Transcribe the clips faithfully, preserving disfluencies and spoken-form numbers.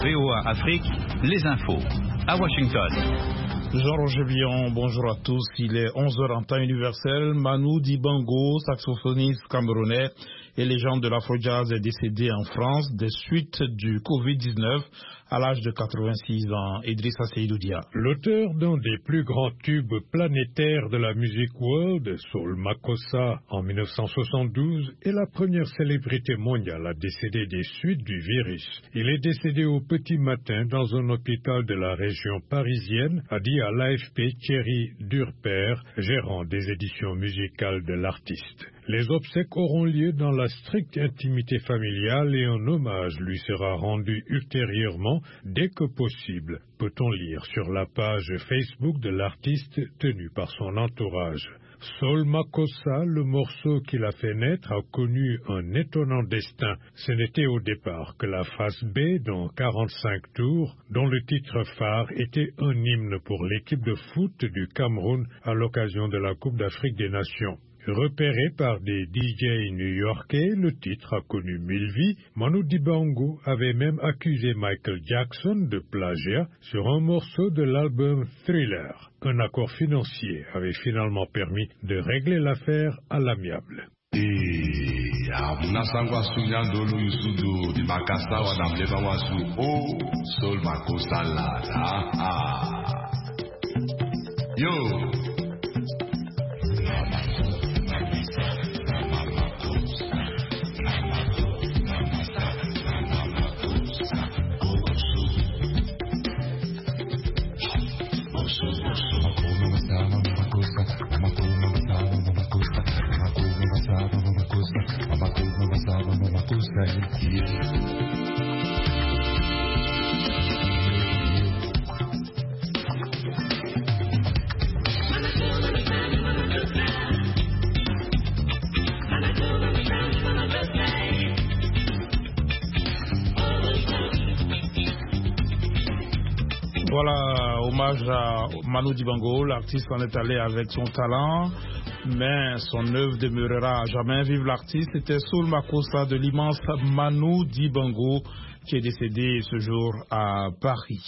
V O A Afrique, les infos. À Washington. Georges Bion, bonjour à tous. Il est onze heures en temps universel. Manu Dibango, saxophoniste camerounais et légende de l'afro-jazz, est décédé en France des suites du covid dix-neuf à l'âge de quatre-vingt-six ans. Idrissa Seydou Dia. L'auteur d'un des plus grands tubes planétaires de la musique world, Saul Makossa, en mille neuf cent soixante-douze, est la première célébrité mondiale à décéder des suites du virus. Il est décédé au petit matin dans un hôpital de la région parisienne, a dit à l'A F P Thierry Durper, gérant des éditions musicales de l'artiste. Les obsèques auront lieu dans la stricte intimité familiale et un hommage lui sera rendu ultérieurement dès que possible, peut-on lire sur la page Facebook de l'artiste tenue par son entourage. Saul Makossa, le morceau qui l'a fait naître, a connu un étonnant destin. Ce n'était au départ que la face B dans quarante-cinq tours, dont le titre phare était un hymne pour l'équipe de foot du Cameroun à l'occasion de la Coupe d'Afrique des Nations. Repéré par des D J new-yorkais, le titre a connu mille vies. Manu Dibango avait même accusé Michael Jackson de plagiat sur un morceau de l'album Thriller. Un accord financier avait finalement permis de régler l'affaire à l'amiable. Yo! Voilà, hommage à Manu Dibango. L'artiste en est allé avec son talent, mais son œuvre demeurera à jamais. Vive l'artiste. C'était Saul Makossa de l'immense Manu Dibango qui est décédé ce jour à Paris.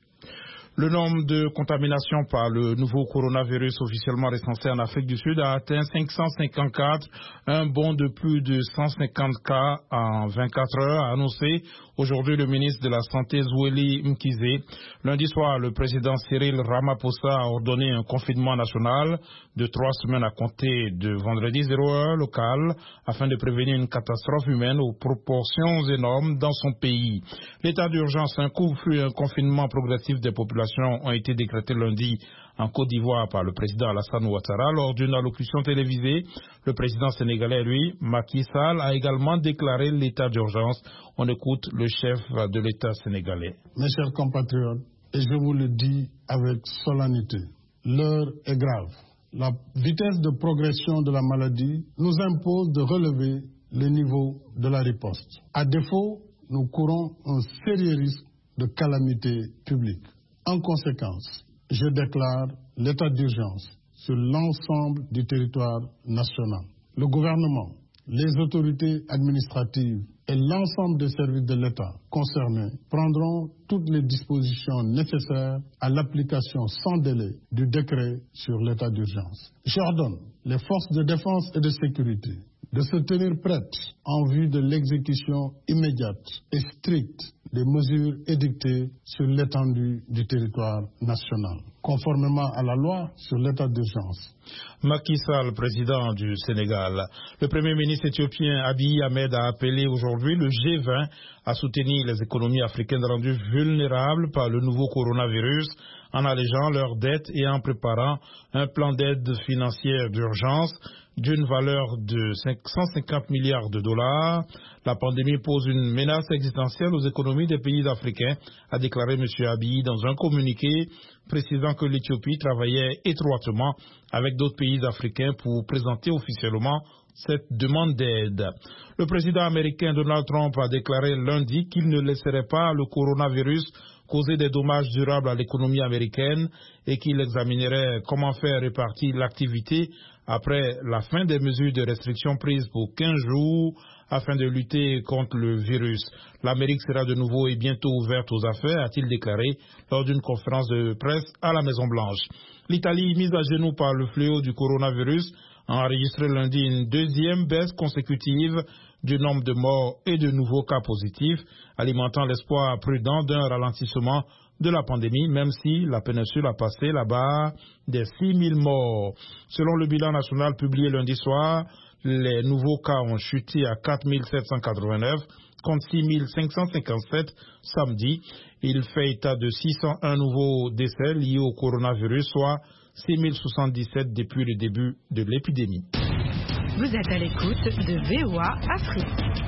Le nombre de contaminations par le nouveau coronavirus officiellement recensé en Afrique du Sud a atteint cinq cent cinquante-quatre, un bond de plus de cent cinquante cas en vingt-quatre heures, a annoncé aujourd'hui le ministre de la Santé Zweli Mkhize. Lundi soir, le président Cyril Ramaphosa a ordonné un confinement national de trois semaines à compter de vendredi zéro heure local afin de prévenir une catastrophe humaine aux proportions énormes dans son pays. L'état d'urgence, un couvre-feu et un confinement progressif des populations ont été décrétés lundi en Côte d'Ivoire par le président Alassane Ouattara. Lors d'une allocution télévisée, le président sénégalais, lui, Macky Sall, a également déclaré l'état d'urgence. On écoute le chef de l'état sénégalais. Mes chers compatriotes, et je vous le dis avec solennité, l'heure est grave. La vitesse de progression de la maladie nous impose de relever le niveau de la riposte. À défaut, nous courons un sérieux risque de calamité publique. En conséquence, je déclare l'état d'urgence sur l'ensemble du territoire national. Le gouvernement, les autorités administratives et l'ensemble des services de l'État concernés prendront toutes les dispositions nécessaires à l'application sans délai du décret sur l'état d'urgence. J'ordonne les forces de défense et de sécurité de se tenir prêtes en vue de l'exécution immédiate et stricte des mesures édictées sur l'étendue du territoire national, conformément à la loi sur l'état d'urgence. Macky Sall, président du Sénégal. Le premier ministre éthiopien Abiy Ahmed a appelé aujourd'hui le G vingt à soutenir les économies africaines rendues vulnérables par le nouveau coronavirus en allégeant leurs dettes et en préparant un plan d'aide financière d'urgence d'une valeur de cent cinquante milliards de dollars. La pandémie pose une menace existentielle aux économies des pays africains, a déclaré M. Abiy dans un communiqué précisant que l'Éthiopie travaillait étroitement avec d'autres pays africains pour présenter officiellement cette demande d'aide. Le président américain Donald Trump a déclaré lundi qu'il ne laisserait pas le coronavirus causer des dommages durables à l'économie américaine et qu'il examinerait comment faire répartir l'activité après la fin des mesures de restriction prises pour quinze jours afin de lutter contre le virus. L'Amérique sera de nouveau et bientôt ouverte aux affaires, a-t-il déclaré lors d'une conférence de presse à la Maison-Blanche. L'Italie, mise à genoux par le fléau du coronavirus, a enregistré lundi une deuxième baisse consécutive du nombre de morts et de nouveaux cas positifs, alimentant l'espoir prudent d'un ralentissement de la pandémie, même si la péninsule a passé la barre des six mille morts. Selon le bilan national publié lundi soir, les nouveaux cas ont chuté à quatre mille sept cent quatre-vingt-neuf contre six mille cinq cent cinquante-sept samedi. Il fait état de six cent un nouveaux décès liés au coronavirus, soit six mille soixante-dix-sept depuis le début de l'épidémie. Vous êtes à l'écoute de V O A Afrique.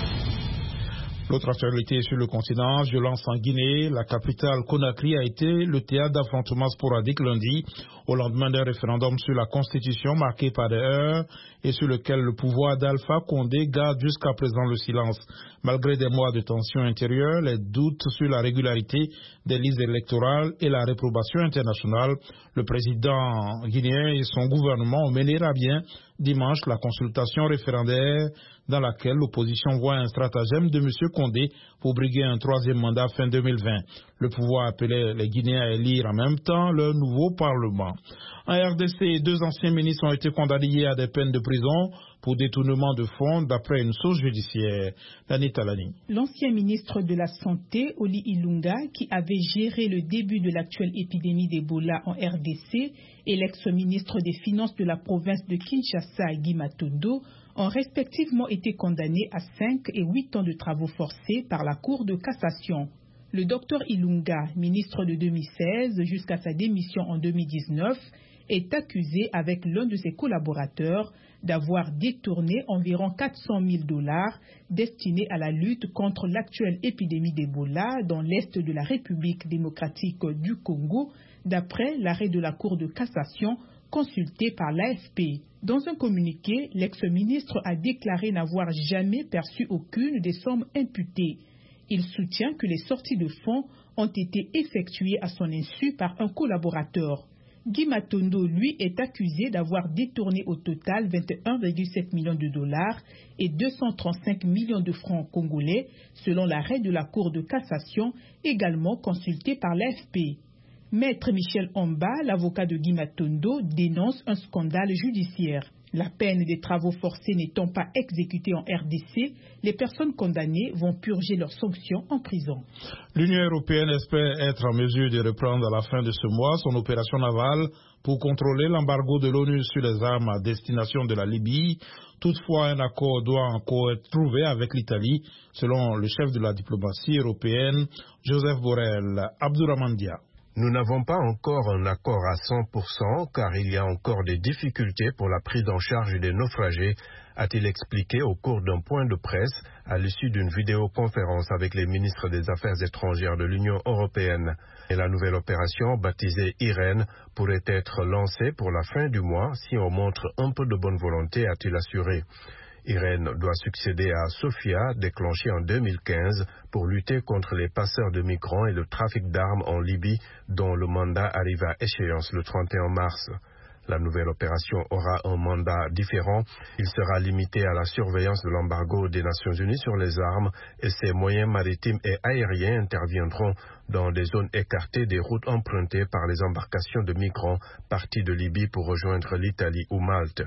L'autre actualité sur le continent, violence en Guinée. La capitale Conakry a été le théâtre d'affrontements sporadiques lundi, au lendemain d'un référendum sur la Constitution marqué par des heurts et sur lequel le pouvoir d'Alpha Condé garde jusqu'à présent le silence. Malgré des mois de tension intérieure, les doutes sur la régularité des listes électorales et la réprobation internationale, le président guinéen et son gouvernement ont mené à bien dimanche la consultation référendaire dans laquelle l'opposition voit un stratagème de M. Condé pour briguer un troisième mandat fin deux mille vingt. Le pouvoir appelait les Guinéens à élire en même temps leur nouveau Parlement. En R D C, deux anciens ministres ont été condamnés à des peines de prison pour détournement de fonds d'après une source judiciaire. Dani Talani. L'ancien ministre de la Santé, Oli Ilunga, qui avait géré le début de l'actuelle épidémie d'Ebola en R D C, et l'ex-ministre des Finances de la province de Kinshasa, Guy Matondo, ont respectivement été condamnés à cinq et huit ans de travaux forcés par la Cour de cassation. Le docteur Ilunga, ministre de deux mille seize jusqu'à sa démission en deux mille dix-neuf, est accusé avec l'un de ses collaborateurs d'avoir détourné environ quatre cent mille dollars destinés à la lutte contre l'actuelle épidémie d'Ebola dans l'est de la République démocratique du Congo, d'après l'arrêt de la Cour de cassation consulté par l'A F P. Dans un communiqué, l'ex-ministre a déclaré n'avoir jamais perçu aucune des sommes imputées. Il soutient que les sorties de fonds ont été effectuées à son insu par un collaborateur. Guy Matondo, lui, est accusé d'avoir détourné au total vingt et un virgule sept millions de dollars et deux cent trente-cinq millions de francs congolais, selon l'arrêt de la Cour de cassation, également consulté par l'A F P. Maître Michel Omba, l'avocat de Guy Matondo, dénonce un scandale judiciaire. La peine des travaux forcés n'étant pas exécutée en R D C, les personnes condamnées vont purger leurs sanctions en prison. L'Union européenne espère être en mesure de reprendre à la fin de ce mois son opération navale pour contrôler l'embargo de l'ONU sur les armes à destination de la Libye. Toutefois, un accord doit encore être trouvé avec l'Italie, selon le chef de la diplomatie européenne, Joseph Borrell. Abdourahmane Dia. Nous n'avons pas encore un accord à cent pour cent car il y a encore des difficultés pour la prise en charge des naufragés, a-t-il expliqué au cours d'un point de presse à l'issue d'une vidéoconférence avec les ministres des Affaires étrangères de l'Union européenne. Et la nouvelle opération, baptisée Irène, pourrait être lancée pour la fin du mois si on montre un peu de bonne volonté, a-t-il assuré. Irène doit succéder à Sophia, déclenchée en deux mille quinze pour lutter contre les passeurs de migrants et le trafic d'armes en Libye, dont le mandat arrive à échéance le trente et un mars. La nouvelle opération aura un mandat différent. Il sera limité à la surveillance de l'embargo des Nations Unies sur les armes et ses moyens maritimes et aériens interviendront dans des zones écartées des routes empruntées par les embarcations de migrants partis de Libye pour rejoindre l'Italie ou Malte.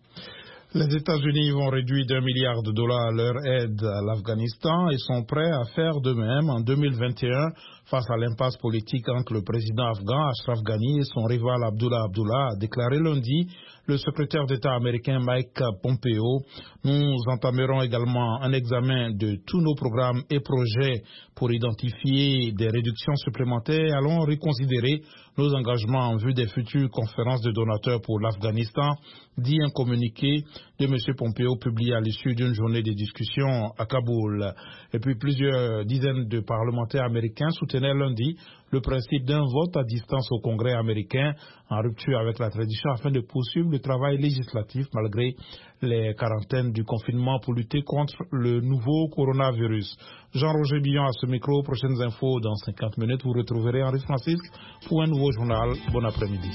Les États-Unis vont réduire d'un milliard de dollars leur aide à l'Afghanistan et sont prêts à faire de même en deux mille vingt et un face à l'impasse politique entre le président afghan Ashraf Ghani et son rival Abdullah Abdullah, a déclaré lundi le secrétaire d'État américain Mike Pompeo. Nous entamerons également un examen de tous nos programmes et projets pour identifier des réductions supplémentaires et allons reconsidérer nos engagements en vue des futures conférences de donateurs pour l'Afghanistan, dit un communiqué de M. Pompeo publié à l'issue d'une journée de discussion à Kaboul. Et puis plusieurs dizaines de parlementaires américains soutenaient lundi le principe d'un vote à distance au Congrès américain en rupture avec la tradition afin de poursuivre le travail législatif malgré les quarantaines du confinement pour lutter contre le nouveau coronavirus. Jean-Roger Billon à ce micro. Prochaines infos dans cinquante minutes. Vous retrouverez Henri Francisque pour un nouveau journal. Bon après-midi.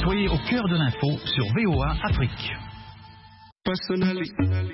Soyez au cœur de l'info sur V O A Afrique. Personally.